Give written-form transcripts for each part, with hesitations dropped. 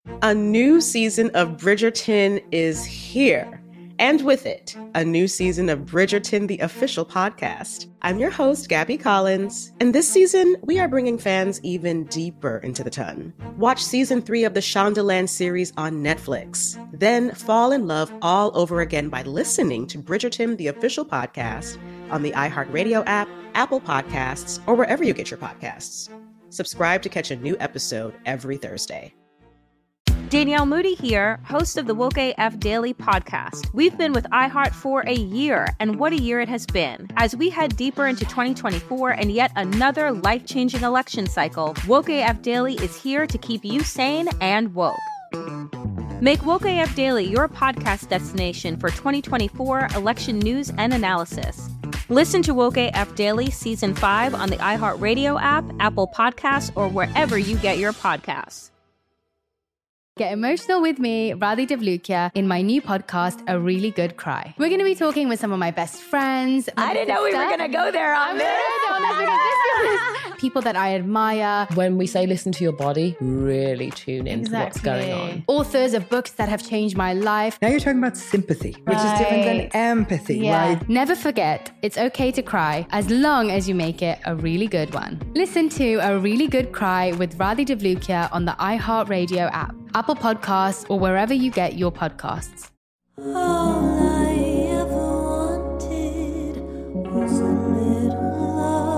A new season of Bridgerton is here. And with it, a new season of Bridgerton, the official podcast. I'm your host, Gabby Collins, and this season, we are bringing fans even deeper into the ton. Watch season 3 of the Shondaland series on Netflix. Then fall in love all over again by listening to Bridgerton, the official podcast, on the iHeartRadio app, Apple Podcasts, or wherever you get your podcasts. Subscribe to catch a new episode every Thursday. Danielle Moody here, host of the Woke AF Daily podcast. We've been with iHeart for a year, and what a year it has been. As we head deeper into 2024 and yet another life-changing election cycle, Woke AF Daily is here to keep you sane and woke. Make Woke AF Daily your podcast destination for 2024 election news and analysis. Listen to Woke AF Daily Season 5 on the iHeartRadio app, Apple Podcasts, or wherever you get your podcasts. Get emotional with me, Radhi Devlukia, in my new podcast, A Really Good Cry. We're going to be talking with some of my best friends. I didn't know we were going to go there on this. People that I admire. When we say listen to your body, really tune into what's going on. Authors of books that have changed my life. Now you're talking about sympathy, which is different than empathy, right? Never forget, it's okay to cry as long as you make it a really good one. Listen to A Really Good Cry with Radhi Devlukia on the iHeartRadio app, Apple Podcasts, or wherever you get your podcasts. All I ever wanted was a little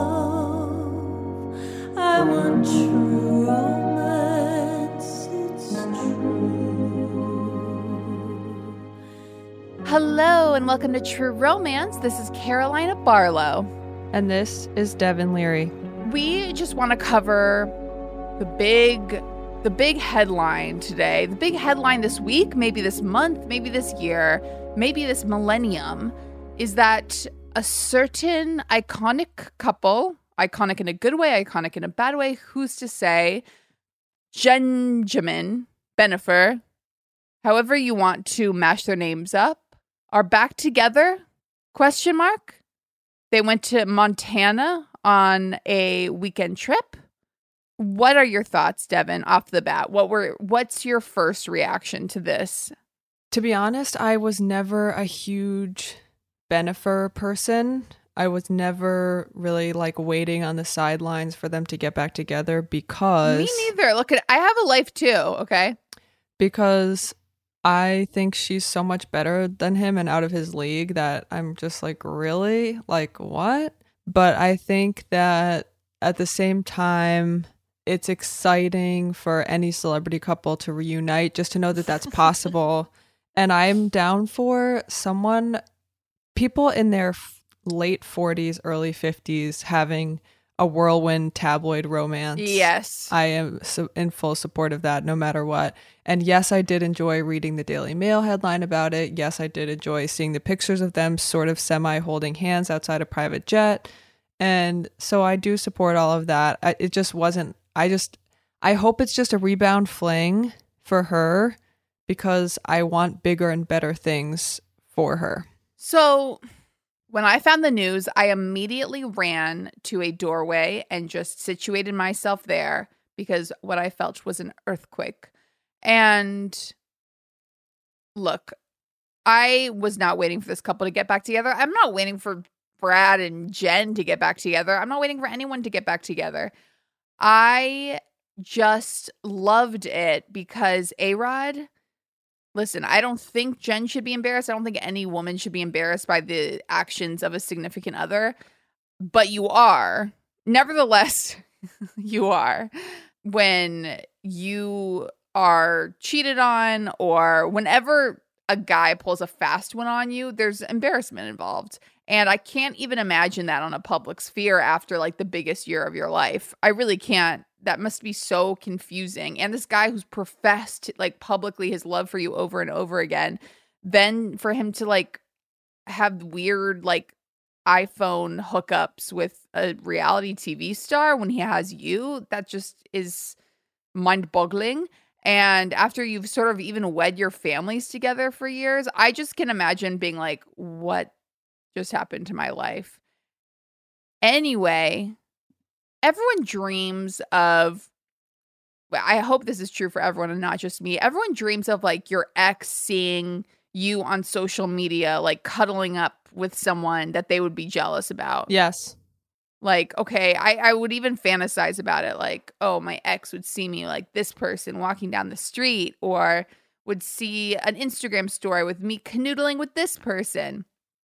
love. I want true romance, it's true. Hello and welcome to True Romance. This is Carolina Barlow. And this is Devin Leary. We just want to cover the big headline today, the big headline this week, maybe this month, maybe this year, maybe this millennium, is that a certain iconic couple, iconic in a good way, iconic in a bad way, who's to say, Benjamin, Bennifer, however you want to mash their names up, are back together? ? They went to Montana on a weekend trip. What are your thoughts, Devin, off the bat? What's your first reaction to this? To be honest, I was never a huge Bennifer person. I was never really waiting on the sidelines for them to get back together because... Me neither. Look, I have a life too, okay? Because I think she's so much better than him and out of his league that I'm just really? What? But I think that at the same time... it's exciting for any celebrity couple to reunite, just to know that that's possible. And I'm down for people in their late 40s, early 50s having a whirlwind tabloid romance. Yes. I am in full support of that no matter what. And yes, I did enjoy reading the Daily Mail headline about it. Yes, I did enjoy seeing the pictures of them sort of semi-holding hands outside a private jet. And so I do support all of that. It just wasn't... I hope it's just a rebound fling for her because I want bigger and better things for her. So when I found the news, I immediately ran to a doorway and just situated myself there because what I felt was an earthquake. And look, I was not waiting for this couple to get back together. I'm not waiting for Brad and Jen to get back together. I'm not waiting for anyone to get back together. I just loved it because A-Rod, listen, I don't think Jen should be embarrassed. I don't think any woman should be embarrassed by the actions of a significant other, but you are. Nevertheless, you are. When you are cheated on or whenever a guy pulls a fast one on you, there's embarrassment involved. And I can't even imagine that on a public sphere after the biggest year of your life. I really can't. That must be so confusing. And this guy who's professed publicly his love for you over and over again, then for him to have weird iPhone hookups with a reality TV star when he has you, that just is mind-boggling. And after you've sort of even wed your families together for years, I just can imagine being what just happened to my life? Anyway, everyone dreams of I hope this is true for everyone and not just me. Everyone dreams of like your ex seeing you on social media, like cuddling up with someone that they would be jealous about. Yes. Like, okay, I would even fantasize about it. Like, oh, my ex would see me like this person walking down the street, or would see an Instagram story with me canoodling with this person.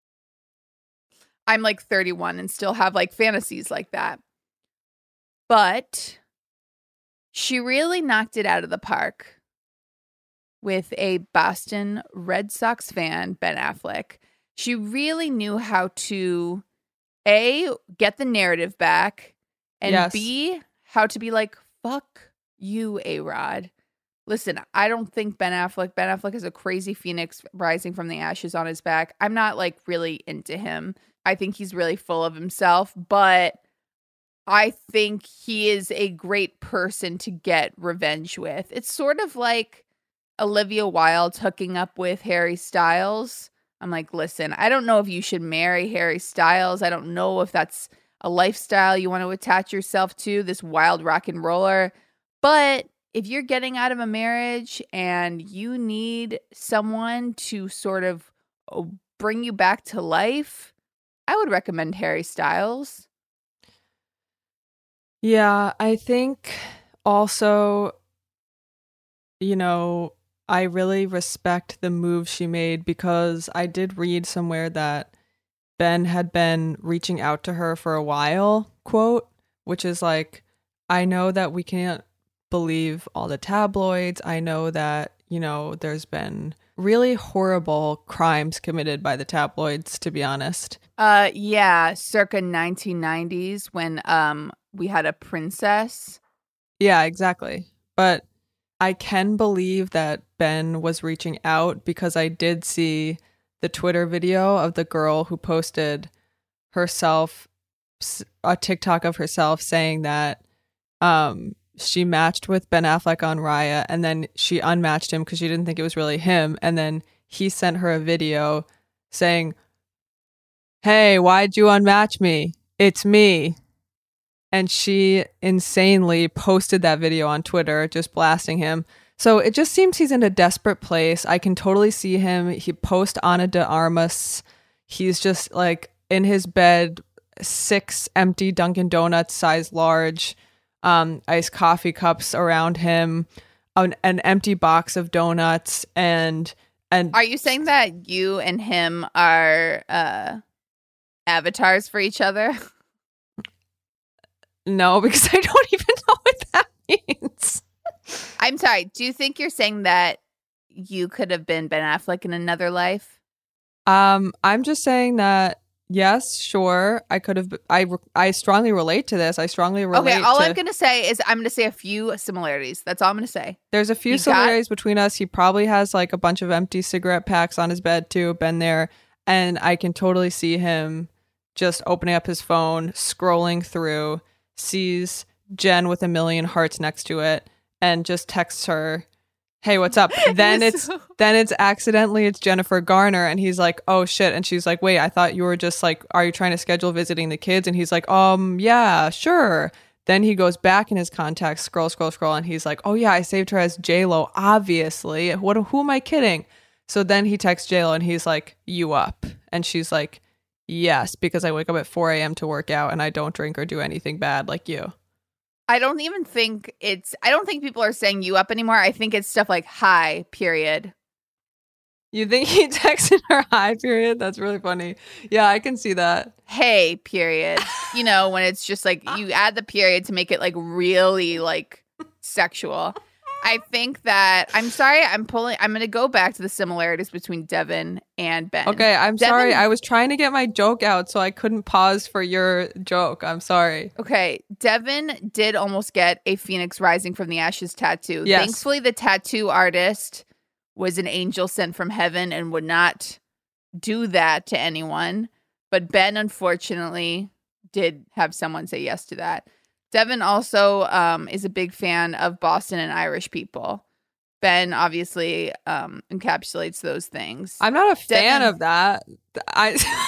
I'm like 31 and still have like fantasies like that. But she really knocked it out of the park with a Boston Red Sox fan, Ben Affleck. She really knew how to, A, get the narrative back, and yes. B, how to be like, fuck you, A-Rod. Listen, I don't think Ben Affleck is a crazy phoenix rising from the ashes on his back. I'm not like really into him. I think he's really full of himself, but I think he is a great person to get revenge with. It's sort of like Olivia Wilde hooking up with Harry Styles. I'm like, listen, I don't know if you should marry Harry Styles. I don't know if that's a lifestyle you want to attach yourself to, this wild rock and roller. But if you're getting out of a marriage and you need someone to sort of bring you back to life, I would recommend Harry Styles. Yeah, I think also, you know, I really respect the move she made, because I did read somewhere that Ben had been reaching out to her for a while, quote, which is like, I know that we can't believe all the tabloids. I know that, you know, there's been really horrible crimes committed by the tabloids, to be honest. Yeah, circa 1990s when we had a princess. Yeah, exactly. But I can believe that Ben was reaching out, because I did see the Twitter video of the girl who posted herself, a TikTok of herself saying that she matched with Ben Affleck on Raya, and then she unmatched him because she didn't think it was really him. And then he sent her a video saying, "Hey, why'd you unmatch me? It's me." And she insanely posted that video on Twitter, just blasting him. So it just seems he's in a desperate place. I can totally see him. He post Ana de Armas. He's just like in his bed, 6 empty Dunkin' Donuts size large iced coffee cups around him, an empty box of donuts, and Are you saying that you and him are avatars for each other? No, because I don't even know what that means. I'm sorry. Do you think you're saying that you could have been Ben Affleck in another life? I'm just saying that, yes, sure, I could have. I strongly relate to this. I strongly relate. Okay, I'm going to say is I'm going to say a few similarities. That's all I'm going to say. There's a few similarities between us. He probably has like a bunch of empty cigarette packs on his bed too. Been there, and I can totally see him just opening up his phone, scrolling through, sees Jen with 1,000,000 hearts next to it, and just texts her, "Hey, what's up?" Then it's accidentally it's Jennifer Garner, and he's like, "Oh shit!" And she's like, "Wait, I thought you were just like, are you trying to schedule visiting the kids?" And he's like, yeah, sure." Then he goes back in his contacts, scroll, and he's like, "Oh yeah, I saved her as J-Lo, obviously. Who am I kidding?" So then he texts J-Lo, and he's like, "You up?" And she's like, "Yes, because I wake up at 4 a.m. to work out, and I don't drink or do anything bad like you." I don't think people are saying you up anymore. I think it's stuff like hi, period. You think he texted her hi, period? That's really funny. Yeah, I can see that. Hey, period. You know, when it's just like you add the period to make it like really like sexual. I think that I'm going to go back to the similarities between Devin and Ben. Okay, sorry. I was trying to get my joke out, so I couldn't pause for your joke. I'm sorry. Okay, Devin did almost get a Phoenix Rising from the Ashes tattoo. Yes. Thankfully, the tattoo artist was an angel sent from heaven and would not do that to anyone. But Ben, unfortunately, did have someone say yes to that. Devin also is a big fan of Boston and Irish people. Ben obviously encapsulates those things. I'm not a fan of that. I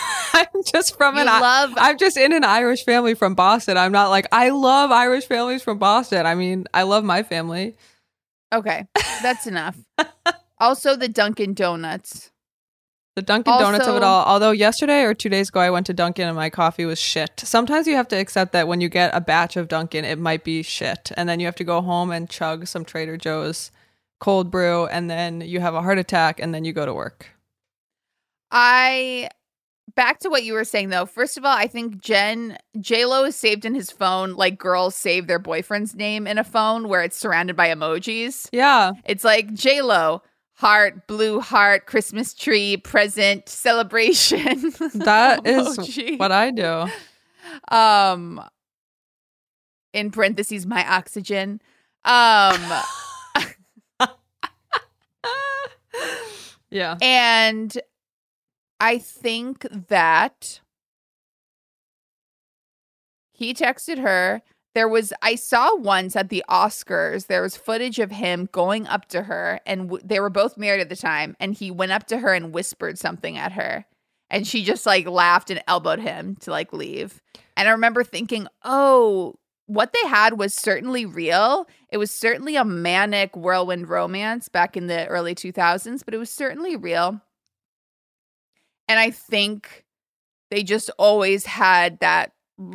I'm just in an Irish family from Boston. I'm not like, I love Irish families from Boston. I mean, I love my family. Okay, that's enough. Also, the Dunkin' Donuts. The Dunkin' Donuts of it all. Although yesterday or 2 days ago, I went to Dunkin' and my coffee was shit. Sometimes you have to accept that when you get a batch of Dunkin', it might be shit. And then you have to go home and chug some Trader Joe's cold brew. And then you have a heart attack and then you go to work. Back to what you were saying, though. First of all, I think J-Lo is saved in his phone like girls save their boyfriend's name in a phone where it's surrounded by emojis. Yeah. It's like J-Lo. Heart, blue heart, Christmas tree, present, celebration. That is what I do. In parentheses, my oxygen. Yeah. And I think that he texted her. I saw once at the Oscars, there was footage of him going up to her, and they were both married at the time, and he went up to her and whispered something at her, and she just like laughed and elbowed him to like leave. And I remember thinking, oh, what they had was certainly real. It was certainly a manic whirlwind romance back in the early 2000s, but it was certainly real. And I think they just always had that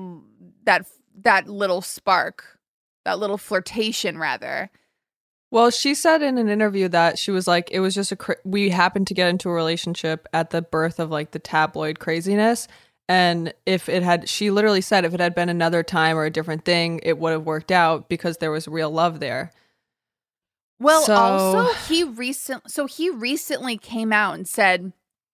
little spark, that little flirtation, rather. Well, she said in an interview that she was like, it was just we happened to get into a relationship at the birth of like the tabloid craziness. And she literally said if it had been another time or a different thing, it would have worked out because there was real love there. Well, also he recently came out and said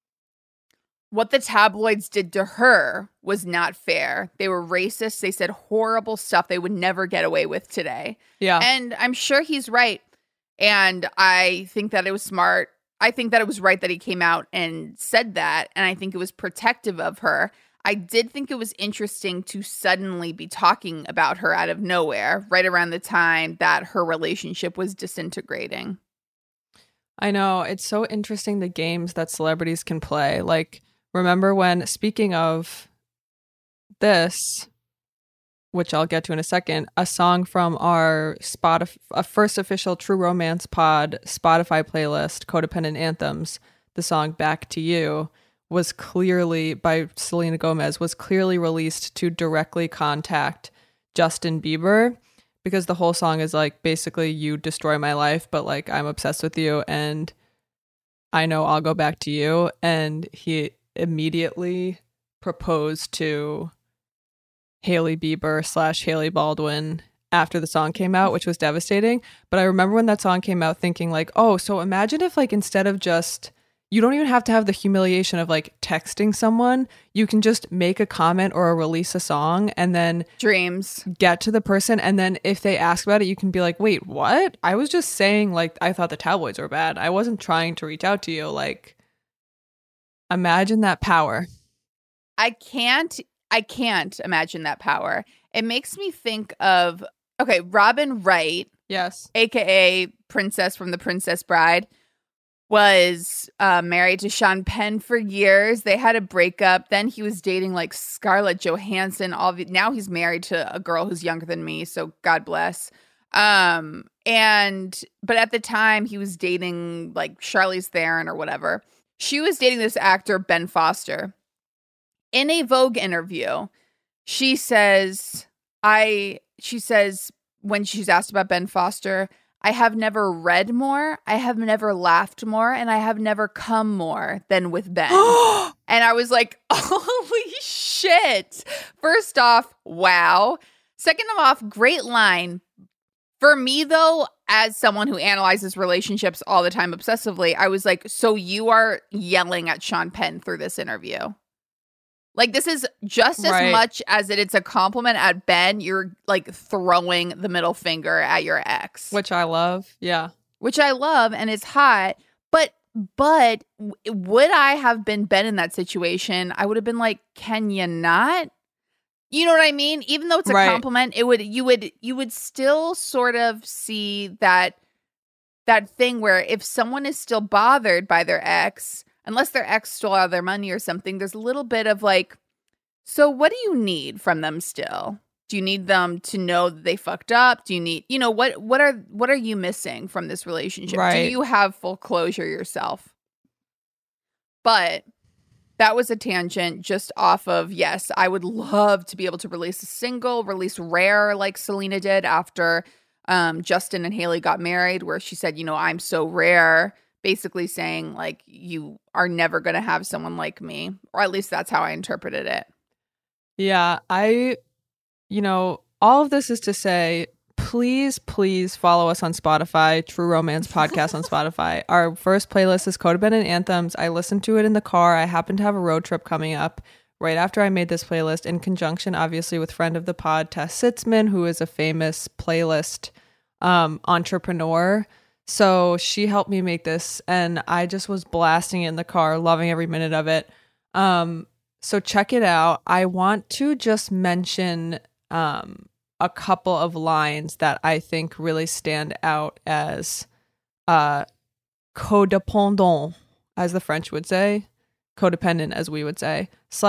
what the tabloids did to her was not fair. They were racist. They said horrible stuff they would never get away with today. Yeah. And I'm sure he's right. And I think that it was smart. I think that it was right that he came out and said that. And I think it was protective of her. I did think it was interesting to suddenly be talking about her out of nowhere, right around the time that her relationship was disintegrating. I know. It's so interesting the games that celebrities can play. Like, remember when, speaking of this, which I'll get to in a second, a song from our first official True Romance Pod Spotify playlist, Codependent Anthems, the song Back to You, was clearly, by Selena Gomez, was clearly released to directly contact Justin Bieber, because the whole song is like, basically, you destroy my life, but like, I'm obsessed with you, and I know I'll go back to you. And he immediately proposed to Hailey Bieber / Hailey Baldwin after the song came out, which was devastating. But I remember when that song came out thinking like, oh, so imagine if like instead of just, you don't even have to have the humiliation of like texting someone, you can just make a comment or release a song and then get to the person. And then if they ask about it, you can be like, wait, what? I was just saying like, I thought the tabloids were bad. I wasn't trying to reach out to you. Like, imagine that power. I can't imagine that power. It makes me think of, okay, Robin Wright. Yes. AKA Princess from The Princess Bride, was married to Sean Penn for years. They had a breakup. Then he was dating like Scarlett Johansson. Now he's married to a girl who's younger than me, so God bless. But at the time he was dating like Charlize Theron or whatever. She was dating this actor, Ben Foster. In a Vogue interview, she says when she's asked about Ben Foster, I have never read more, I have never laughed more, and I have never come more than with Ben. And I was like, holy shit. First off, wow. Second off, great line. For me, though, as someone who analyzes relationships all the time obsessively, I was like, so you are yelling at Sean Penn through this interview? Like, this is just as much as it's a compliment at Ben, you're like throwing the middle finger at your ex. Which I love. Yeah. Which I love, and it's hot. But would I have been Ben in that situation? I would have been like, can you not? You know what I mean? Even though it's a compliment, you would still sort of see that thing where if someone is still bothered by their ex, unless their ex stole all their money or something, there's a little bit of like, so what do you need from them still? Do you need them to know that they fucked up? Do you need, what are you missing from this relationship? Right. Do you have full closure yourself? But that was a tangent just off of, yes, I would love to be able to release a single, release Rare like Selena did after Justin and Hailey got married, where she said, I'm so rare, basically saying like, you are never going to have someone like me, or at least that's how I interpreted it. Yeah, all of this is to say, please follow us on Spotify, True Romance Podcast on Spotify. Our first playlist is Codependent Anthems. I listened to it in the car. I happen to have a road trip coming up right after I made this playlist, in conjunction, obviously, with friend of the pod, Tess Sitzman, who is a famous playlist entrepreneur. So she helped me make this, and I just was blasting it in the car, loving every minute of it. So check it out. I want to just mention a couple of lines that I think really stand out as codependent, as the French would say, codependent as we would say,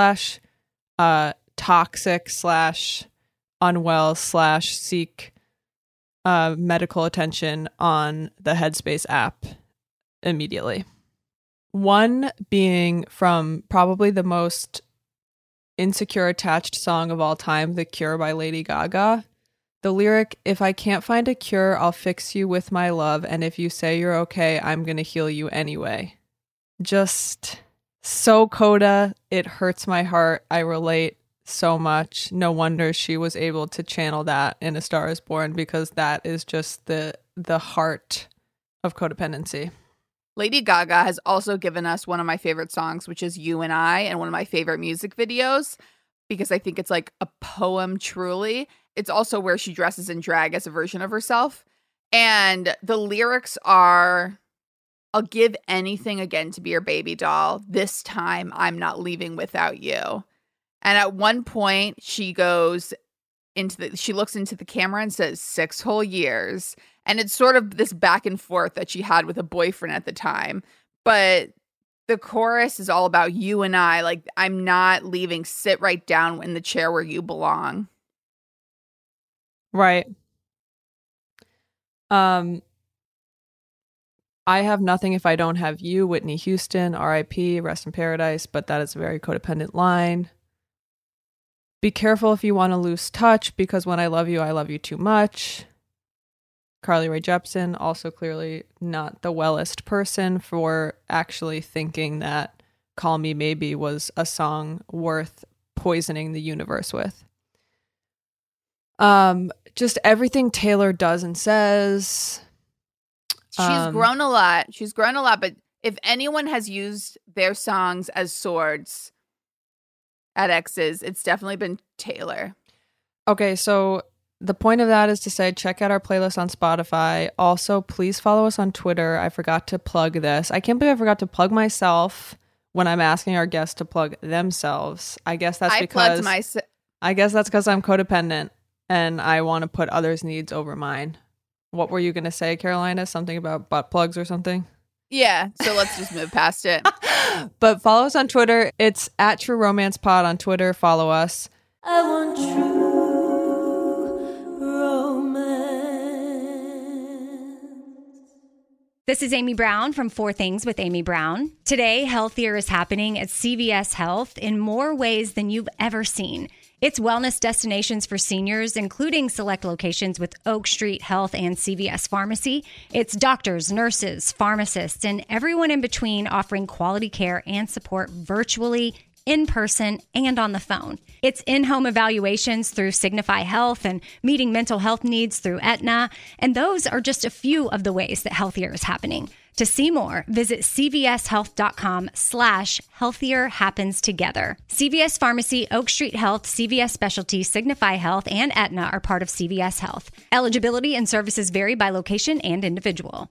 / toxic / unwell / seek medical attention on the Headspace app immediately. One being from probably the most insecure attached song of all time, The Cure by Lady Gaga. The lyric, "If I can't find a cure, I'll fix you with my love, and if you say you're okay, I'm gonna heal you anyway." Just so Coda. It hurts my heart. I relate so much. No wonder she was able to channel that in A Star Is Born, because that is just the heart of codependency. Lady Gaga has also given us one of my favorite songs, which is You and I, and one of my favorite music videos, because I think it's like a poem truly. It's also where she dresses in drag as a version of herself. And the lyrics are, "I'll give anything again to be your baby doll. This time I'm not leaving without you." And at one point she looks into the camera and says 6 whole years. And it's sort of this back and forth that she had with a boyfriend at the time. But the chorus is all about you and I. Like, I'm not leaving. Sit right down in the chair where you belong. Right. I have nothing if I don't have you, Whitney Houston, R.I.P., rest in paradise. But that is a very codependent line. Be careful if you want to lose touch, because when I love you too much. Carly Rae Jepsen, also clearly not the wellest person for actually thinking that Call Me Maybe was a song worth poisoning the universe with. Just everything Taylor does and says. She's grown a lot. But if anyone has used their songs as swords at exes, it's definitely been Taylor. Okay, so the point of that is to say, check out our playlist on Spotify. Also, please follow us on Twitter. I forgot to plug this. I can't believe I forgot to plug myself when I'm asking our guests to plug themselves. I guess that's because I'm codependent and I want to put others' needs over mine. What were you going to say, Carolina? Something about butt plugs or something? Yeah, so let's just move past it. But follow us on Twitter. It's at True Romance Pod on Twitter. Follow us. I want true romance. This is Amy Brown from 4 Things with Amy Brown. Today, Healthier is happening at CVS Health in more ways than you've ever seen. It's wellness destinations for seniors, including select locations with Oak Street Health and CVS Pharmacy. It's doctors, nurses, pharmacists, and everyone in between offering quality care and support virtually, in person, and on the phone. It's in-home evaluations through Signify Health and meeting mental health needs through Aetna. And those are just a few of the ways that Healthier is happening. To see more, visit cvshealth.com/healthier happens together. CVS Pharmacy, Oak Street Health, CVS Specialty, Signify Health, and Aetna are part of CVS Health. Eligibility and services vary by location and individual.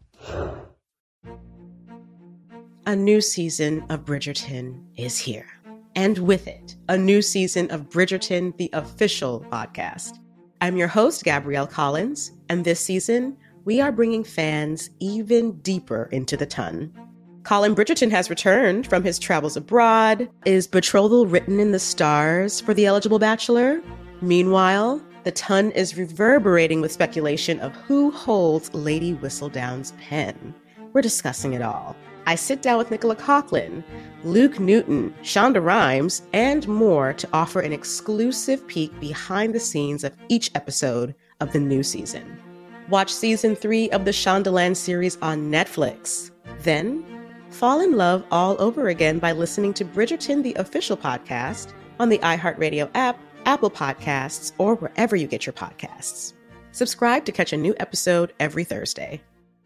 A new season of Bridgerton is here. And with it, a new season of Bridgerton, the official podcast. I'm your host, Gabrielle Collins, and this season, we are bringing fans even deeper into the ton. Colin Bridgerton has returned from his travels abroad. Is betrothal written in the stars for the eligible bachelor? Meanwhile, the ton is reverberating with speculation of who holds Lady Whistledown's pen. We're discussing it all. I sit down with Nicola Coughlan, Luke Newton, Shonda Rhimes, and more to offer an exclusive peek behind the scenes of each episode of the new season. Watch season 3 of the Shondaland series on Netflix. Then, fall in love all over again by listening to Bridgerton, the official podcast, on the iHeartRadio app, Apple Podcasts, or wherever you get your podcasts. Subscribe to catch a new episode every Thursday.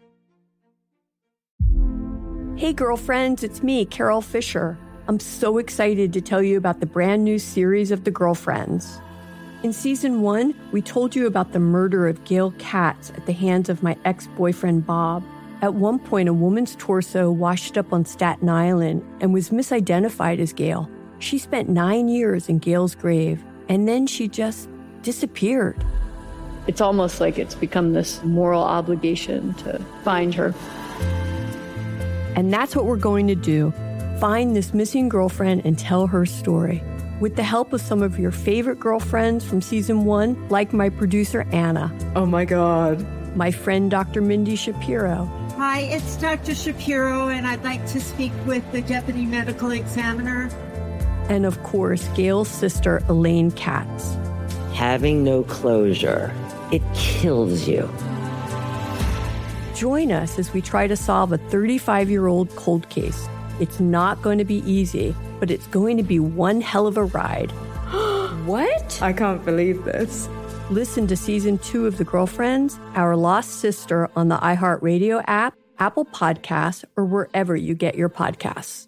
Hey girlfriends, it's me, Carol Fisher. I'm so excited to tell you about the brand new series of The Girlfriends. In season 1, we told you about the murder of Gail Katz at the hands of my ex-boyfriend Bob. At one point, a woman's torso washed up on Staten Island and was misidentified as Gail. She spent 9 years in Gail's grave, and then she just disappeared. It's almost like it's become this moral obligation to find her. And that's what we're going to do. Find this missing girlfriend and tell her story. With the help of some of your favorite girlfriends from season 1, like my producer Anna. Oh my God. My friend Dr. Mindy Shapiro. Hi, it's Dr. Shapiro, and I'd like to speak with the Deputy Medical Examiner. And of course, Gail's sister, Elaine Katz. Having no closure, it kills you. Join us as we try to solve a 35-year-old cold case. It's not going to be easy, but it's going to be one hell of a ride. What? I can't believe this. Listen to season 2 of The Girlfriends, Our Lost Sister on the iHeartRadio app, Apple Podcasts, or wherever you get your podcasts.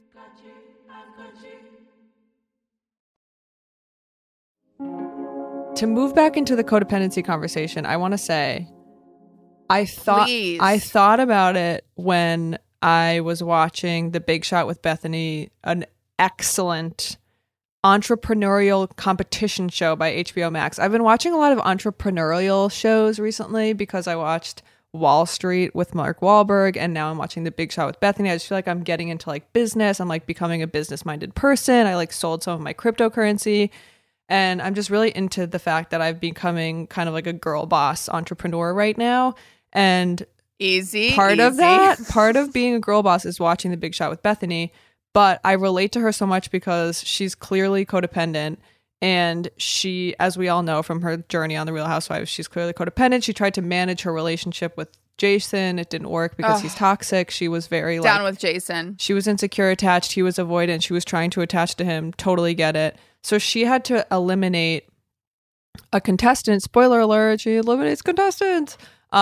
To move back into the codependency conversation, I want to say, I thought about it when I was watching The Big Shot with Bethany, an excellent entrepreneurial competition show by HBO Max. I've been watching a lot of entrepreneurial shows recently because I watched Wall Street with Mark Wahlberg, and now I'm watching The Big Shot with Bethany. I just feel like I'm getting into like business. I'm like becoming a business-minded person. I like sold some of my cryptocurrency, and I'm just really into the fact that I'm becoming kind of like a girl boss entrepreneur right now. And part of being a girl boss is watching The Big Shot with Bethany. But I relate to her so much because she's clearly codependent, and she, as we all know from her journey on The Real Housewives, she's clearly codependent. She tried to manage her relationship with Jason. It didn't work because he's toxic. She was very down with Jason. She was insecure attached. He was avoidant. She was trying to attach to him. Totally get it. So she had to eliminate a contestant. Spoiler alert, she eliminates contestants.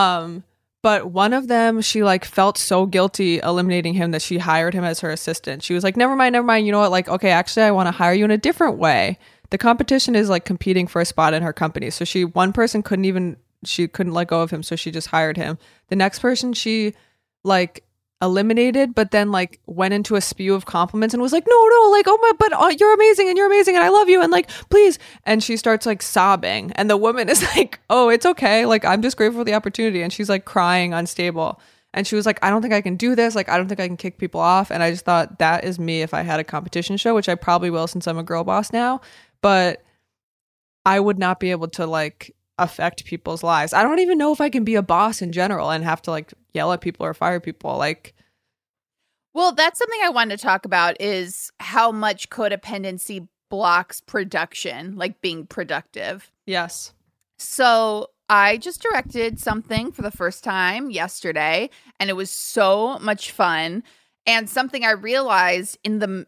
But one of them, she like felt so guilty eliminating him that she hired him as her assistant. She was like, never mind. You know what? Like, okay, actually, I want to hire you in a different way. The competition is like competing for a spot in her company. So one person couldn't let go of him. So she just hired him. The next person she like eliminated, but then like went into a spew of compliments and was like, no, like, oh my, but you're amazing and I love you and like, please. And she starts like sobbing, and the woman is like, oh, it's okay. Like, I'm just grateful for the opportunity. And she's like crying, unstable. And she was like, I don't think I can do this. Like, I don't think I can kick people off. And I just thought that is me if I had a competition show, which I probably will since I'm a girl boss now. But I would not be able to like affect people's lives. I don't even know if I can be a boss in general and have to like yell at people or fire people. Like, well, that's something I wanted to talk about, is how much codependency blocks production, like being productive. Yes. So I just directed something for the first time yesterday, and it was so much fun. And something I realized in the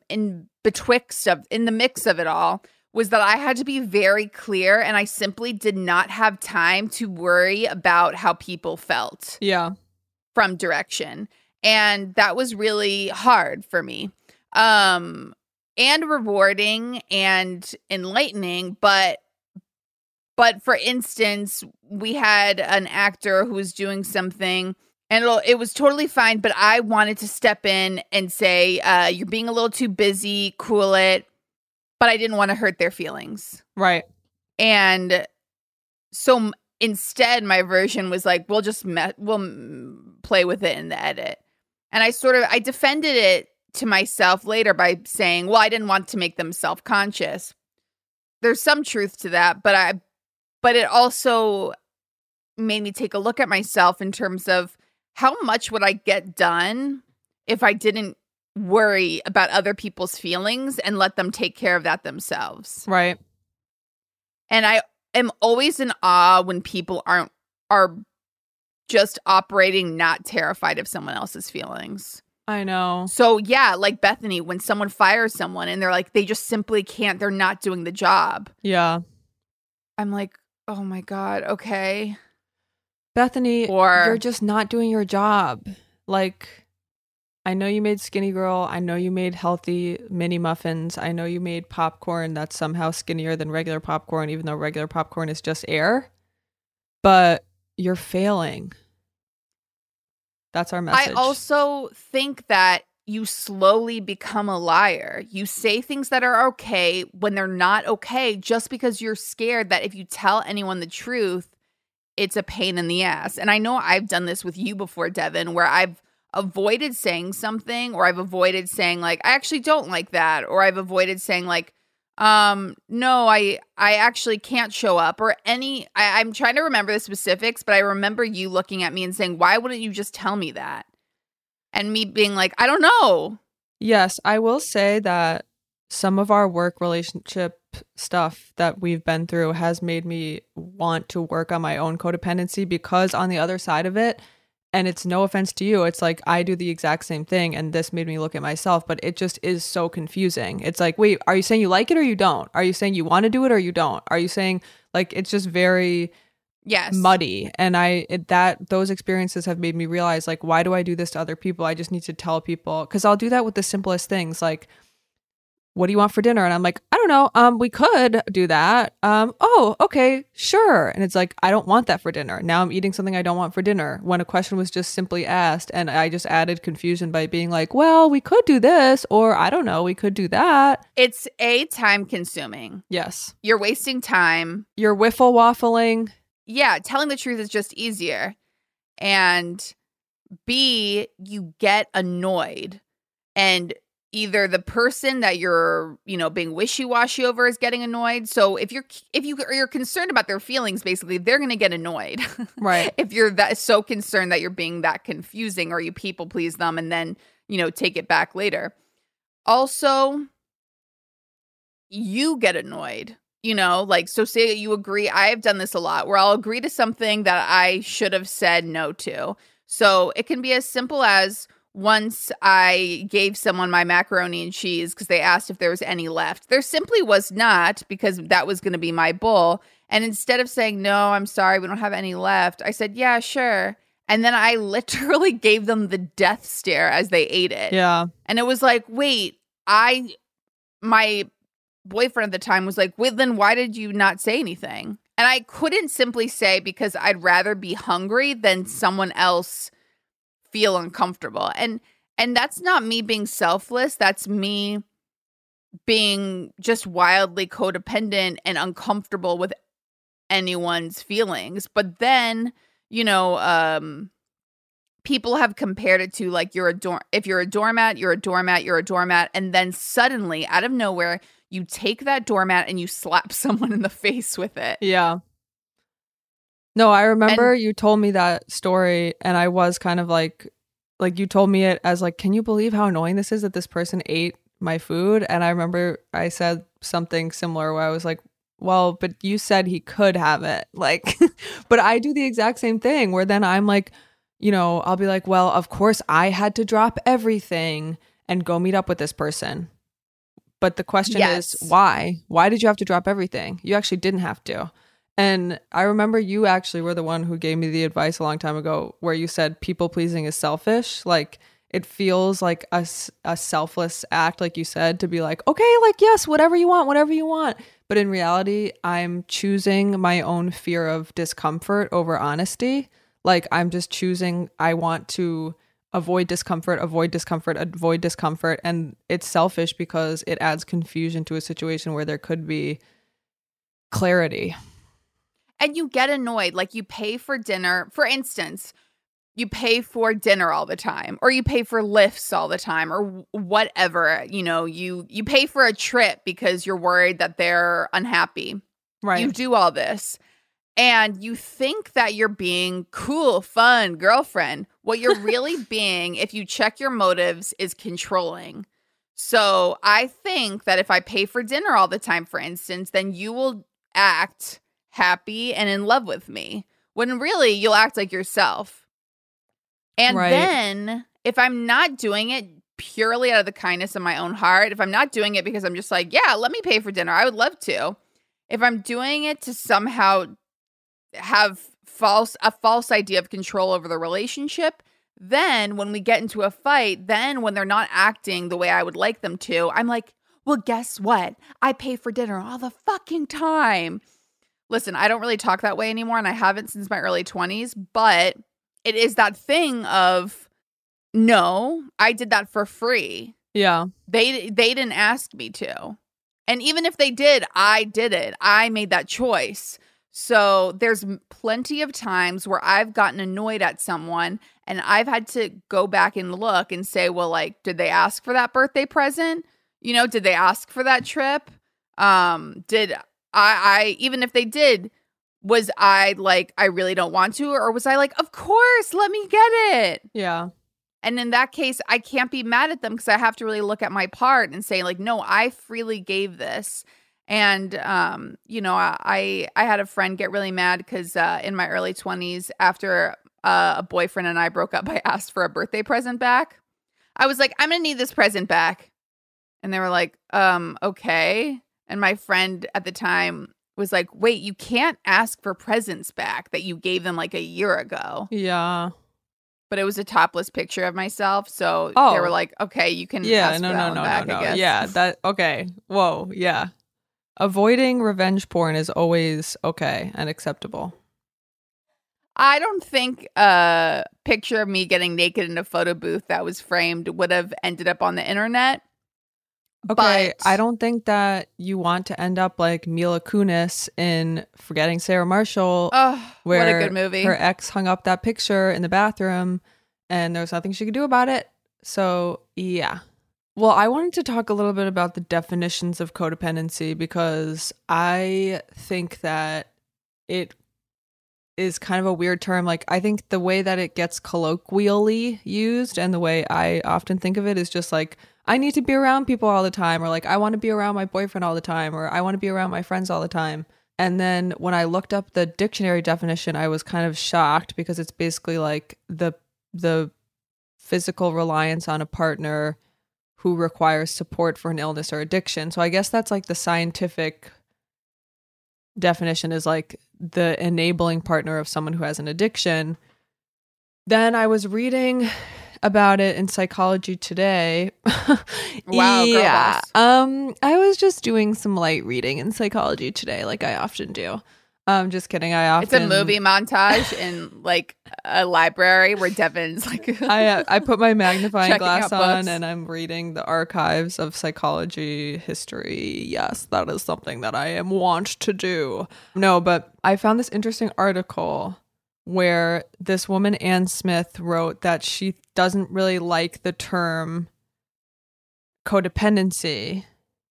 mix of it all was that I had to be very clear, and I simply did not have time to worry about how people felt. Yeah. From direction. And that was really hard for me. And rewarding and enlightening, but for instance, we had an actor who was doing something, and it was totally fine, but I wanted to step in and say, you're being a little too busy, cool it. But I didn't want to hurt their feelings. Right. And so instead, my version was like, we'll play with it in the edit. And I defended it to myself later by saying, well, I didn't want to make them self-conscious. There's some truth to that, but it also made me take a look at myself in terms of how much would I get done if I didn't worry about other people's feelings and let them take care of that themselves. Right. And I am always in awe when people are just operating not terrified of someone else's feelings. I know. So yeah, like Bethany, when someone fires someone and they're like, they just simply can't, they're not doing the job. Yeah. I'm like, oh my God, okay. Bethany, you're just not doing your job. Like, I know you made Skinny Girl. I know you made healthy mini muffins. I know you made popcorn that's somehow skinnier than regular popcorn, even though regular popcorn is just air. But you're failing. That's our message. I also think that you slowly become a liar. You say things that are okay when they're not okay just because you're scared that if you tell anyone the truth, it's a pain in the ass. And I know I've done this with you before, Devin, where I've avoided saying something, or I've avoided saying like, I actually don't like that. Or I've avoided saying like, no, I actually can't show up, or I'm trying to remember the specifics, but I remember you looking at me and saying, why wouldn't you just tell me that? And me being like, I don't know. Yes, I will say that some of our work relationship stuff that we've been through has made me want to work on my own codependency, because on the other side of it, and it's no offense to you, it's like I do the exact same thing, and this made me look at myself, but it just is so confusing. It's like, wait, are you saying you like it or you don't? Are you saying you want to do it or you don't? Are you saying, like, it's just very muddy. And those experiences have made me realize, like, why do I do this to other people? I just need to tell people, because I'll do that with the simplest things, like, what do you want for dinner? And I'm like, I don't know. We could do that. Oh, okay, sure. And it's like, I don't want that for dinner. Now I'm eating something I don't want for dinner, when a question was just simply asked, and I just added confusion by being like, well, we could do this, or I don't know, we could do that. It's time consuming. Yes. You're wasting time. You're wiffle waffling. Yeah, telling the truth is just easier. And B, you get annoyed. And either the person that you're, being wishy-washy over is getting annoyed. So if you're concerned about their feelings, basically, they're going to get annoyed. Right. If you're so concerned that you're being that confusing, or you people please them and then, take it back later. Also, you get annoyed, so say you agree. I've done this a lot where I'll agree to something that I should have said no to. So it can be as simple as, once I gave someone my macaroni and cheese because they asked if there was any left. There simply was not, because that was going to be my bowl. And instead of saying, no, I'm sorry, we don't have any left, I said, yeah, sure. And then I literally gave them the death stare as they ate it. Yeah. And it was like, wait, my boyfriend at the time was like, well, then why did you not say anything? And I couldn't simply say, because I'd rather be hungry than someone else feel uncomfortable. And that's not me being selfless. That's me being just wildly codependent and uncomfortable with anyone's feelings. But then, people have compared it to, like, if you're a doormat, you're a doormat, you're a doormat. And then suddenly, out of nowhere, you take that doormat and you slap someone in the face with it. Yeah. No, I remember you told me that story, and I was kind of like you told me it as like, can you believe how annoying this is that this person ate my food? And I remember I said something similar where I was like, well, but you said he could have it. Like, but I do the exact same thing where then I'm like, I'll be like, well, of course I had to drop everything and go meet up with this person. But the question is, why? Why did you have to drop everything? You actually didn't have to. And I remember you actually were the one who gave me the advice a long time ago where you said people pleasing is selfish. Like, it feels like a selfless act, like you said, to be like, okay, like, yes, whatever you want. But in reality, I'm choosing my own fear of discomfort over honesty. Like, I'm just choosing, I want to avoid discomfort. And it's selfish because it adds confusion to a situation where there could be clarity. And you get annoyed, like you pay for dinner. For instance, you pay for dinner all the time, or you pay for lifts all the time, or whatever, you know, you pay for a trip because you're worried that they're unhappy. Right. You do all this and you think that you're being cool, fun girlfriend. What you're really being, if you check your motives, is controlling. So I think that if I pay for dinner all the time, for instance, then you will act happy and in love with me, when really you'll act like yourself. And then if I'm not doing it purely out of the kindness of my own heart, if I'm not doing it because I'm just like, yeah, let me pay for dinner, I would love to. If I'm doing it to somehow have a false idea of control over the relationship, then when we get into a fight, then when they're not acting the way I would like them to, I'm like, well, guess what? I pay for dinner all the fucking time. Listen, I don't really talk that way anymore, and I haven't since my early 20s, but it is that thing of, no, I did that for free. Yeah. They didn't ask me to. And even if they did, I did it. I made that choice. So there's plenty of times where I've gotten annoyed at someone and I've had to go back and look and say, well, like, did they ask for that birthday present? You know, did they ask for that trip? Did I even if they did, was I like, I really don't want to? Or was I like, of course, let me get it? Yeah. And in that case, I can't be mad at them because I have to really look at my part and say, like, no, I freely gave this. And, you know, I had a friend get really mad because in my early 20s, after a boyfriend and I broke up, I asked for a birthday present back. I was like, I'm going to need this present back. And they were like, okay. And my friend at the time was like, wait, you can't ask for presents back that you gave them like a year ago. Yeah. But it was a topless picture of myself. So they were like, okay, you can ask for that one back, I guess. Yeah, that, okay. Whoa, yeah. Avoiding revenge porn is always okay and acceptable. I don't think a picture of me getting naked in a photo booth that was framed would have ended up on the internet. Okay, But I don't think that you want to end up like Mila Kunis in Forgetting Sarah Marshall, where what a good movie. Her ex hung up that picture in the bathroom and there was nothing she could do about it. So, yeah. Well, I wanted to talk a little bit about the definitions of codependency because I think that it is kind of a weird term. Like, I think the way that it gets colloquially used and the way I often think of it is just like, I need to be around people all the time, or like, I want to be around my boyfriend all the time, or I want to be around my friends all the time. And then when I looked up the dictionary definition, I was kind of shocked because it's basically like the physical reliance on a partner who requires support for an illness or addiction. So I guess that's like the scientific definition, is like the enabling partner of someone who has an addiction. Then I was reading about it in Psychology Today. Wow, yeah. I was just doing some light reading in Psychology Today, like I often do. Just kidding. It's a movie montage in like a library where Devin's like I put my magnifying glass on books. and I'm reading the archives of psychology history. Yes, that is something that I am wont to do. No, but I found this interesting article where this woman, Anne Smith, wrote that she doesn't really like the term codependency.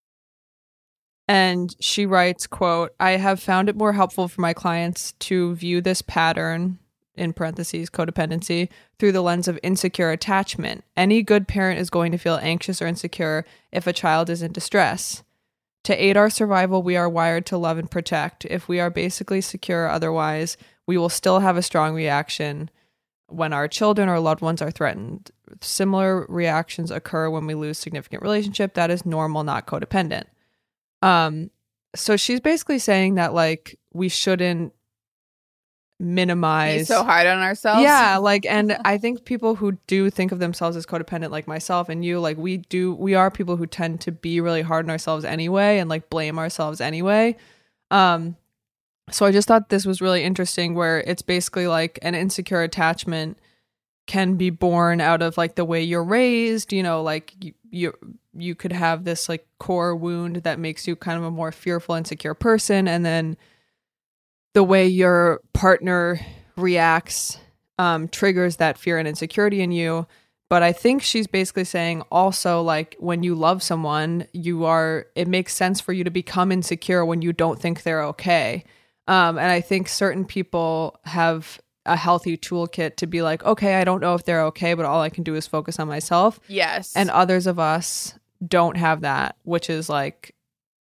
And she writes, quote, I have found it more helpful for my clients to view this pattern, in parentheses, codependency, through the lens of insecure attachment. Any good parent is going to feel anxious or insecure if a child is in distress. To aid our survival, we are wired to love and protect. If we are basically secure otherwise, we will still have a strong reaction when our children or loved ones are threatened. Similar reactions occur when we lose significant relationship. That is normal, not codependent. So she's basically saying that like we shouldn't minimize be so hard on ourselves. Yeah, like, and I think people who do think of themselves as codependent, like myself and you, like we are people who tend to be really hard on ourselves anyway and like blame ourselves anyway. So I just thought this was really interesting, where it's basically like an insecure attachment can be born out of like the way you're raised, you know, like you could have this like core wound that makes you kind of a more fearful, insecure person. And then the way your partner reacts triggers that fear and insecurity in you. But I think she's basically saying also, like, when you love someone, it makes sense for you to become insecure when you don't think they're okay. And I think certain people have a healthy toolkit to be like, okay, I don't know if they're okay, but all I can do is focus on myself. Yes. And others of us don't have that, which is like,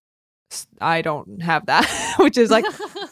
I don't have that, which is like,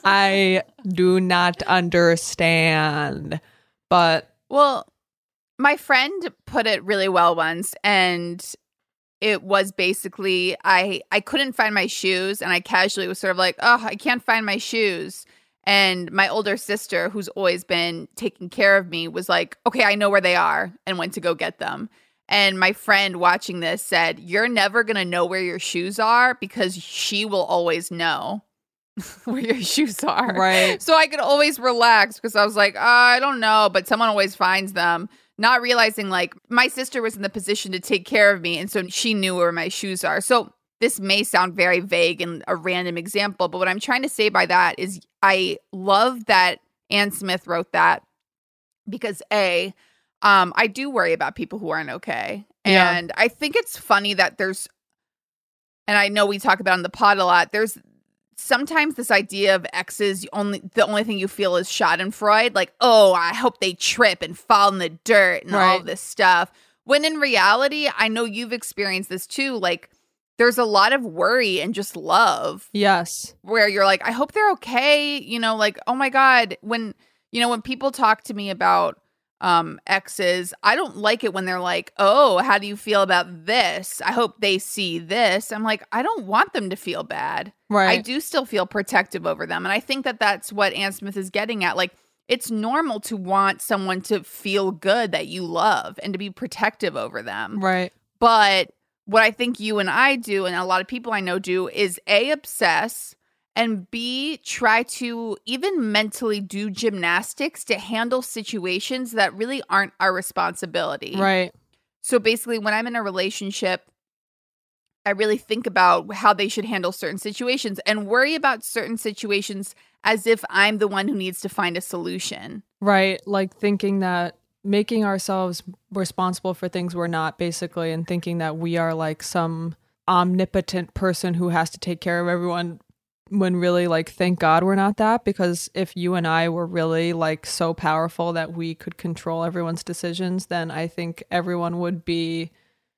I do not understand. But well, my friend put it really well once, and it was basically I couldn't find my shoes, and I casually was sort of like, oh, I can't find my shoes. And my older sister, who's always been taking care of me, was like, okay, I know where they are, and went to go get them. And my friend watching this said, you're never going to know where your shoes are because she will always know where your shoes are. Right. So I could always relax because I was like, I don't know, but someone always finds them. Not realizing, like, my sister was in the position to take care of me, and so she knew where my shoes are. So this may sound very vague and a random example, but what I'm trying to say by that is I love that Anne Smith wrote that because, A, I do worry about people who aren't okay. And I think it's funny that there's, and I know we talk about it on the pod a lot, there's sometimes this idea of exes, the only thing you feel is schadenfreude, like, oh, I hope they trip and fall in the dirt and all of this stuff. When in reality, I know you've experienced this too, like, there's a lot of worry and just love. Yes. Where you're like, I hope they're okay. You know, like, oh my God, when people talk to me about exes, I don't like it when they're like, oh, how do you feel about this? I hope they see this. I'm like, I don't want them to feel bad. Right. I do still feel protective over them. And I think that that's what Anne Smith is getting at. Like, it's normal to want someone to feel good that you love and to be protective over them. Right. But what I think you and I do, and a lot of people I know do, is A, obsess, and B, try to even mentally do gymnastics to handle situations that really aren't our responsibility. Right. So basically, when I'm in a relationship, I really think about how they should handle certain situations and worry about certain situations as if I'm the one who needs to find a solution. Right. Like thinking that making ourselves responsible for things we're not, basically, and thinking that we are like some omnipotent person who has to take care of everyone, when really, like, thank God we're not that, because if you and I were really like so powerful that we could control everyone's decisions, then I think everyone would be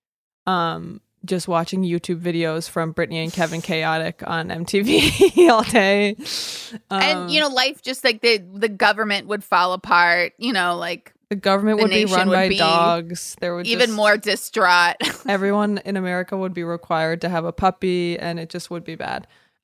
just watching YouTube videos from Brittany and Kevin Chaotic on MTV all day. And, you know, life just like the government would fall apart, you know, like the government would be run by dogs. There would even more distraught. Everyone in America would be required to have a puppy, and it just would be bad.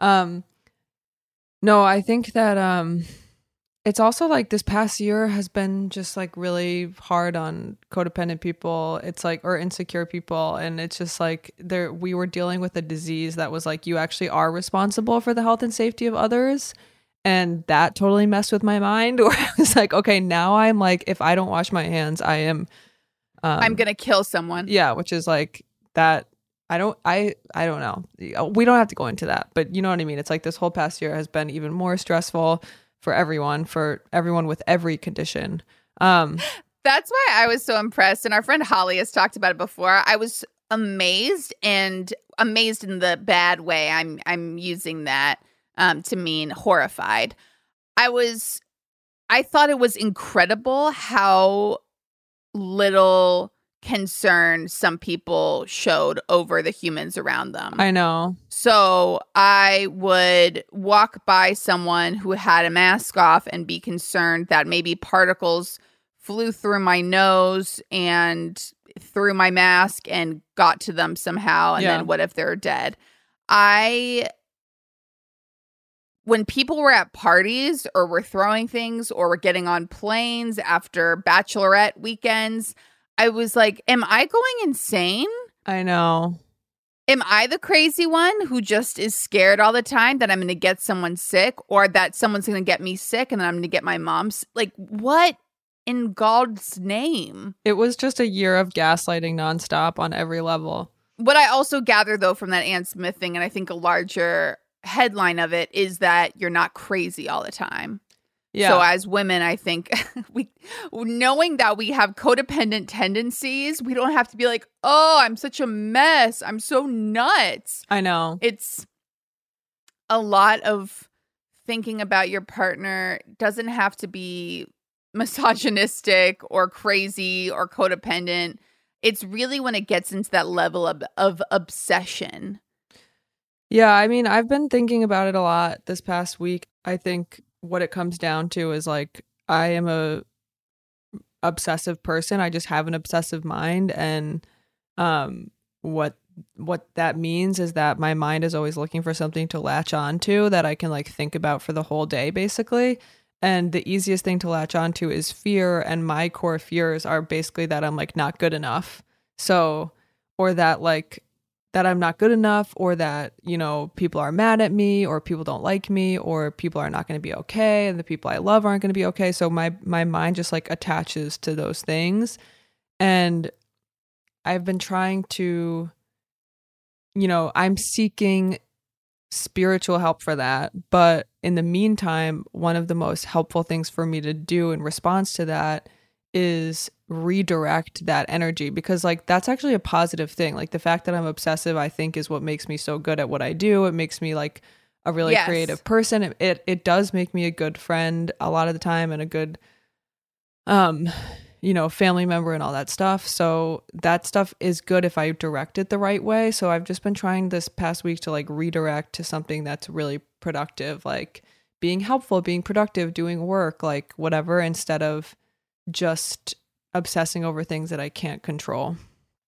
No, I think that it's also like this past year has been just like really hard on codependent people. It's like, or insecure people. And it's just like we were dealing with a disease that was like, you actually are responsible for the health and safety of others. And that totally messed with my mind. Or I was like, okay, now I'm like, if I don't wash my hands, I am I'm going to kill someone. Yeah. Which is like that. I don't know. We don't have to go into that, but you know what I mean? It's like this whole past year has been even more stressful for everyone with every condition. That's why I was so impressed. And our friend Holly has talked about it before. I was amazed in the bad way. I'm using that to mean horrified. I thought it was incredible how little concern some people showed over the humans around them. I know. So I would walk by someone who had a mask off and be concerned that maybe particles flew through my nose and through my mask and got to them somehow. And then what if they're dead? When people were at parties or were throwing things or were getting on planes after bachelorette weekends, I was like, am I going insane? I know. Am I the crazy one who just is scared all the time that I'm going to get someone sick, or that someone's going to get me sick and then I'm going to get my mom's? Like, what in God's name? It was just a year of gaslighting nonstop on every level. What I also gather, though, from that Anne Smith thing, and I think a larger headline of it, is that you're not crazy all the time. Yeah. So as women, I think knowing that we have codependent tendencies, we don't have to be like, oh, I'm such a mess. I'm so nuts. I know. It's a lot of thinking about your partner. Doesn't have to be misogynistic or crazy or codependent. It's really when it gets into that level of obsession. Yeah, I mean, I've been thinking about it a lot this past week. I think what it comes down to is like, I am a obsessive person. I just have an obsessive mind. And what that means is that my mind is always looking for something to latch on to that I can like think about for the whole day, basically. And the easiest thing to latch onto is fear. And my core fears are basically that I'm like not good enough. So, or that like, that I'm not good enough, or that, you know, people are mad at me, or people don't like me, or people are not going to be okay, and the people I love aren't going to be okay. So my mind just like attaches to those things. And I've been trying to, you know, I'm seeking spiritual help for that. But in the meantime, one of the most helpful things for me to do in response to that is redirect that energy, because like that's actually a positive thing. Like the fact that I'm obsessive, I think, is what makes me so good at what I do. It makes me like a really creative person. It does make me a good friend a lot of the time, and a good you know, family member and all that stuff. So that stuff is good if I direct it the right way. So I've just been trying this past week to like redirect to something that's really productive, like being helpful, being productive, doing work, like whatever, instead of just obsessing over things that I can't control.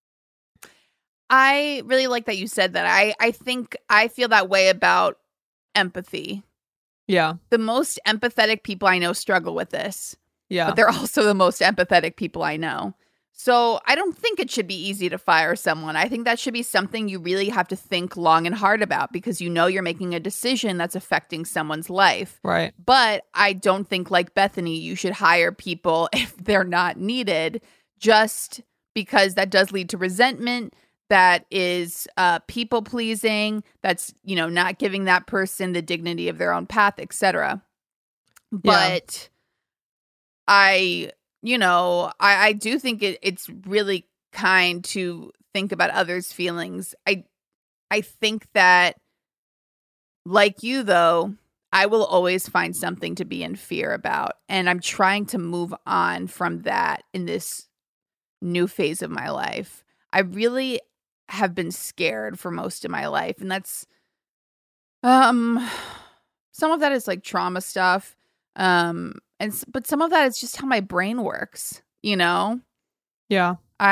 I really like that you said that. I think I feel that way about empathy. Yeah. The most empathetic people I know struggle with this. Yeah. But they're also the most empathetic people I know. So I don't think it should be easy to fire someone. I think that should be something you really have to think long and hard about, because you know you're making a decision that's affecting someone's life. Right. But I don't think, like Bethany, you should hire people if they're not needed, just because that does lead to resentment. That is people pleasing. That's, you know, not giving that person the dignity of their own path, etc. But I do think it's really kind to think about others' feelings. I think that, like you, though, I will always find something to be in fear about. And I'm trying to move on from that in this new phase of my life. I really have been scared for most of my life. And that's, some of that is like trauma stuff. But some of that is just how my brain works, you know? Yeah.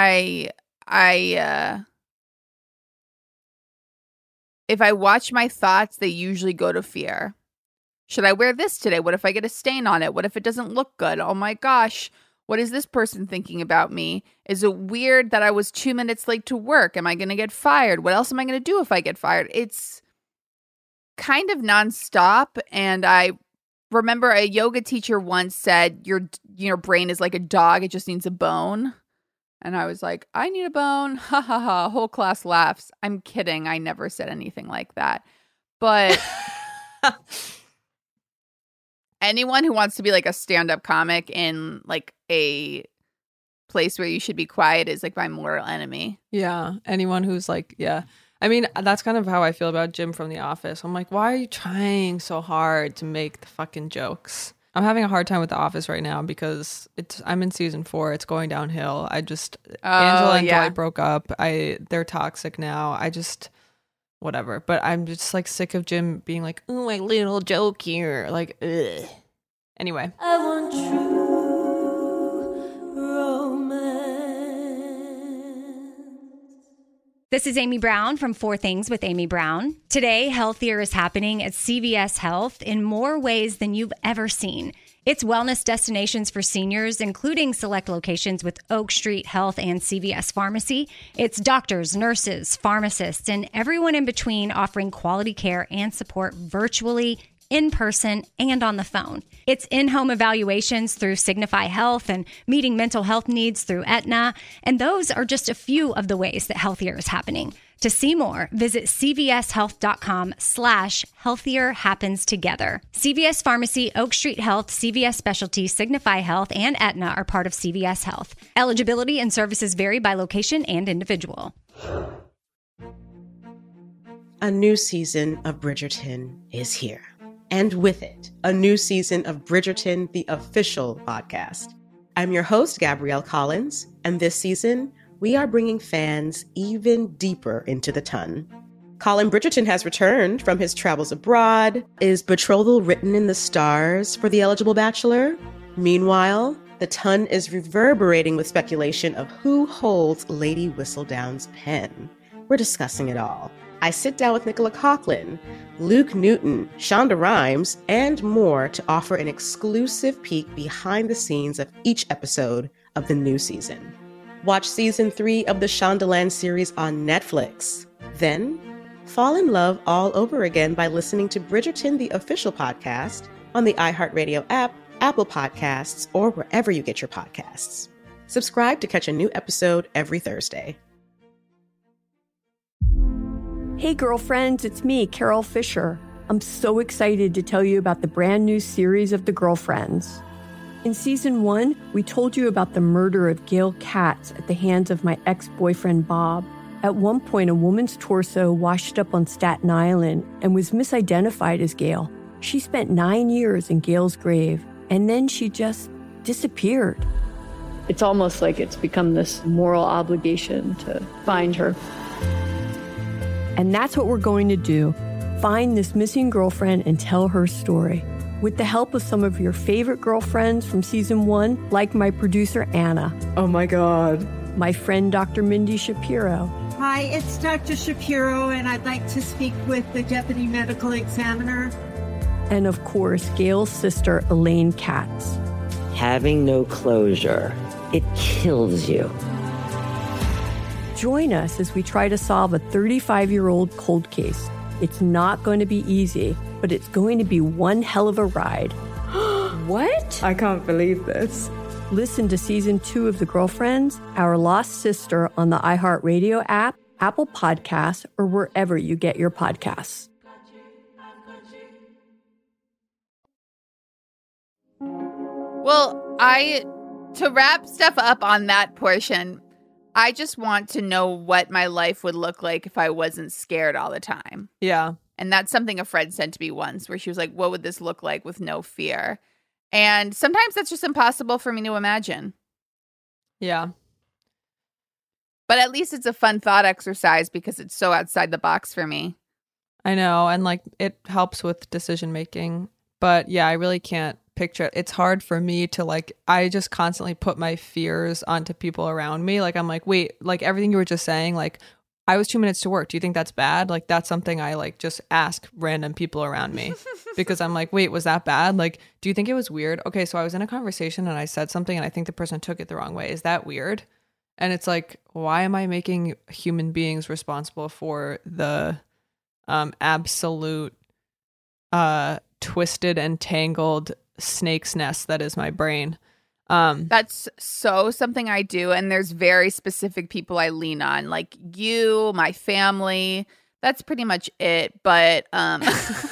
If I watch my thoughts, they usually go to fear. Should I wear this today? What if I get a stain on it? What if it doesn't look good? Oh my gosh. What is this person thinking about me? Is it weird that I was 2 minutes late to work? Am I going to get fired? What else am I going to do if I get fired? It's kind of nonstop. And I remember a yoga teacher once said, your brain is like a dog. It just needs a bone. And I was like, I need a bone. Ha ha ha. Whole class laughs. I'm kidding. I never said anything like that. But anyone who wants to be like a stand-up comic in like a place where you should be quiet is like my mortal enemy. Yeah. Anyone who's like, yeah. I mean, that's kind of how I feel about Jim from The Office. I'm like, why are you trying so hard to make the fucking jokes? I'm having a hard time with The Office right now because I'm in season 4. It's going downhill. Angela and Dwight broke up. They're toxic now. Whatever. But I'm just like sick of Jim being like, oh, my little joke here. Like, ugh. Anyway. I want true romance. This is Amy Brown from 4 Things with Amy Brown. Today, Healthier is happening at CVS Health in more ways than you've ever seen. It's wellness destinations for seniors, including select locations with Oak Street Health and CVS Pharmacy. It's doctors, nurses, pharmacists, and everyone in between offering quality care and support virtually in person and on the phone. It's in-home evaluations through Signify Health and meeting mental health needs through Aetna. And those are just a few of the ways that Healthier is happening. To see more, visit cvshealth.com/healthier happens together. CVS Pharmacy, Oak Street Health, CVS Specialty, Signify Health, and Aetna are part of CVS Health. Eligibility and services vary by location and individual. A new season of Bridgerton is here. And with it, a new season of Bridgerton, the official podcast. I'm your host, Gabrielle Collins, and this season, we are bringing fans even deeper into the ton. Colin Bridgerton has returned from his travels abroad. Is betrothal written in the stars for the eligible bachelor? Meanwhile, the ton is reverberating with speculation of who holds Lady Whistledown's pen. We're discussing it all. I sit down with Nicola Coughlan, Luke Newton, Shonda Rhimes, and more to offer an exclusive peek behind the scenes of each episode of the new season. Watch season 3 of the Shondaland series on Netflix. Then, fall in love all over again by listening to Bridgerton, the official podcast, on the iHeartRadio app, Apple Podcasts, or wherever you get your podcasts. Subscribe to catch a new episode every Thursday. Hey girlfriends, it's me, Carol Fisher. I'm so excited to tell you about the brand new series of The Girlfriends. In season 1, we told you about the murder of Gail Katz at the hands of my ex-boyfriend Bob. At one point, a woman's torso washed up on Staten Island and was misidentified as Gail. She spent 9 years in Gail's grave, and then she just disappeared. It's almost like it's become this moral obligation to find her. And that's what we're going to do. Find this missing girlfriend and tell her story. With the help of some of your favorite girlfriends from season 1, like my producer, Anna. Oh my God. My friend, Dr. Mindy Shapiro. Hi, it's Dr. Shapiro, and I'd like to speak with the deputy medical examiner. And of course, Gail's sister, Elaine Katz. Having no closure, it kills you. Join us as we try to solve a 35-year-old cold case. It's not going to be easy, but it's going to be one hell of a ride. What? I can't believe this. Listen to season 2 of The Girlfriends, Our Lost Sister on the iHeartRadio app, Apple Podcasts, or wherever you get your podcasts. Well, to wrap stuff up on that portion, I just want to know what my life would look like if I wasn't scared all the time. Yeah. And that's something a friend said to me once, where she was like, what would this look like with no fear? And sometimes that's just impossible for me to imagine. Yeah. But at least it's a fun thought exercise because it's so outside the box for me. I know. And like it helps with decision making. But yeah, I really can't picture it. It's hard for me to I just constantly put my fears onto people around me. Like, I'm like, wait, like everything you were just saying, like I was 2 minutes to work. Do you think that's bad? Like, that's something I just ask random people around me because I'm like, wait, was that bad? Like, do you think it was weird? Okay, so I was in a conversation and I said something and I think the person took it the wrong way. Is that weird? And it's like, why am I making human beings responsible for the absolute twisted and tangled snake's nest that is my brain? That's so something I do, and there's very specific people I lean on, like you, my family. That's pretty much it. But okay,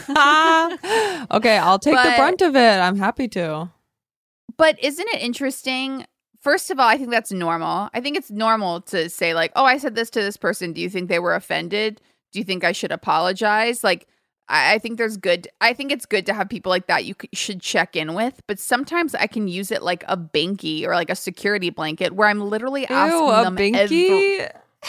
I'll take the brunt of it. I'm happy to. But isn't it interesting? First of all, I think that's normal. I think it's normal to say like, oh, I said this to this person. Do you think they were offended? Do you think I should apologize? Like, I think it's good to have people like that you should check in with. But sometimes I can use it like a binky or like a security blanket where I'm literally asking them. Binky?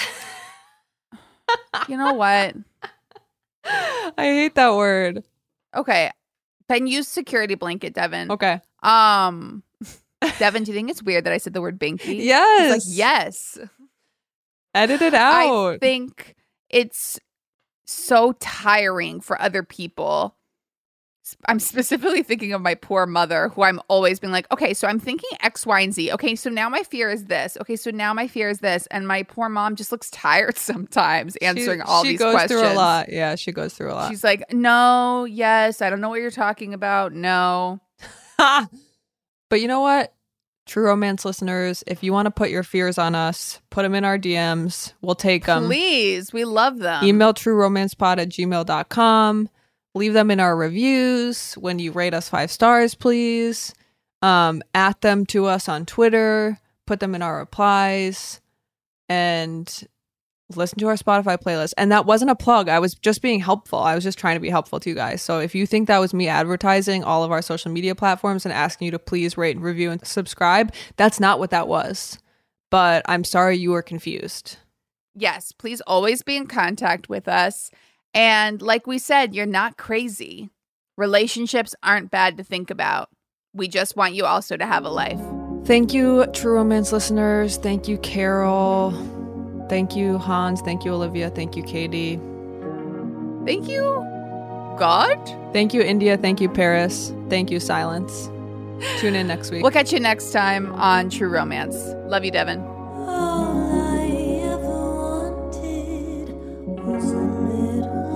You know what? I hate that word. Okay. Then use security blanket, Devin. Okay. Devin, do you think it's weird that I said the word binky? Yes. He's like, yes. Edit it out. I think it's so tiring for other people I'm specifically thinking of my poor mother, who I'm always being like, okay, so I'm thinking X, Y, and Z. Okay, so now my fear is this. Okay, so now my fear is this. And my poor mom just looks tired sometimes answering all these questions. She goes through a lot. Yeah, she goes through a lot. She's like, no, yes, I don't know what you're talking about. No. But you know what? True Romance listeners, if you want to put your fears on us, put them in our DMs. We'll take them. Please, we love them. Email trueromancepod@gmail.com. Leave them in our reviews. When you rate us 5 stars, please. At them to us on Twitter. Put them in our replies. And listen to our Spotify playlist. And that wasn't a plug. I was just being helpful. I was just trying to be helpful to you guys. So if you think that was me advertising all of our social media platforms and asking you to please rate and review and subscribe, that's not what that was. But I'm sorry you were confused. Yes, please always be in contact with us. And like we said, you're not crazy. Relationships aren't bad to think about. We just want you also to have a life. Thank you, True Romance listeners. Thank you, Carol. Thank you, Hans. Thank you, Olivia. Thank you, Katie. Thank you, God. Thank you, India. Thank you, Paris. Thank you, Silence. Tune in next week. We'll catch you next time on True Romance. Love you, Devin. All I ever wanted was a little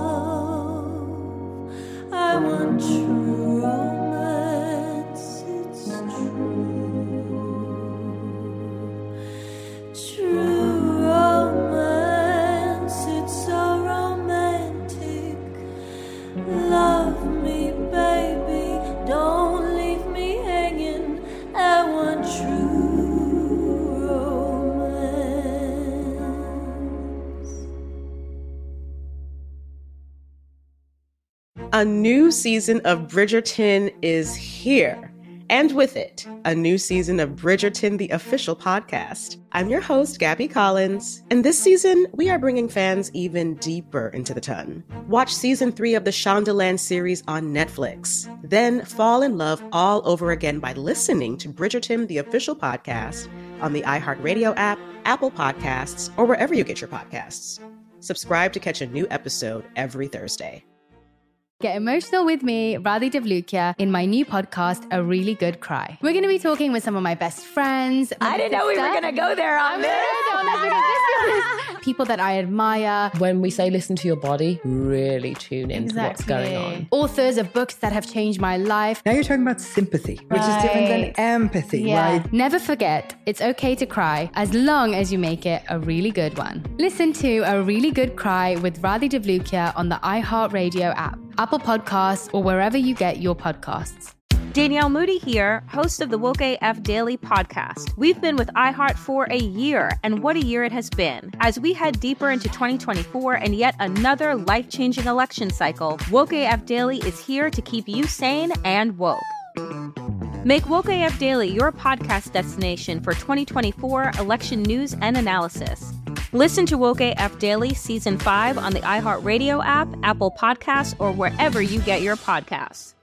love. I want true romance, it's true. True romance, it's so romantic. Love me, baby, don't leave me hanging. I want true romance. A new season of Bridgerton is here. And with it, a new season of Bridgerton, the official podcast. I'm your host, Gabby Collins, and this season, we are bringing fans even deeper into the ton. Watch season 3 of the Shondaland series on Netflix. Then fall in love all over again by listening to Bridgerton, the official podcast, on the iHeartRadio app, Apple Podcasts, or wherever you get your podcasts. Subscribe to catch a new episode every Thursday. Get emotional with me, Radhi Devlukia, in my new podcast, A Really Good Cry. We're going to be talking with some of my best friends. I didn't know we were going to go there on this. People that I admire. When we say listen to your body, really tune into what's going on. Authors of books that have changed my life. Now you're talking about sympathy, which is different than empathy, right? Never forget, it's okay to cry as long as you make it a really good one. Listen to A Really Good Cry with Radhi Devlukia on the iHeartRadio app, Apple Podcasts, or wherever you get your podcasts. Danielle Moody here, host of the Woke AF Daily podcast. We've been with iHeart for a year, and what a year it has been. As we head deeper into 2024 and yet another life-changing election cycle, Woke AF Daily is here to keep you sane and woke. Make Woke AF Daily your podcast destination for 2024 election news and analysis. Listen to Woke AF Daily Season 5 on the iHeartRadio app, Apple Podcasts, or wherever you get your podcasts.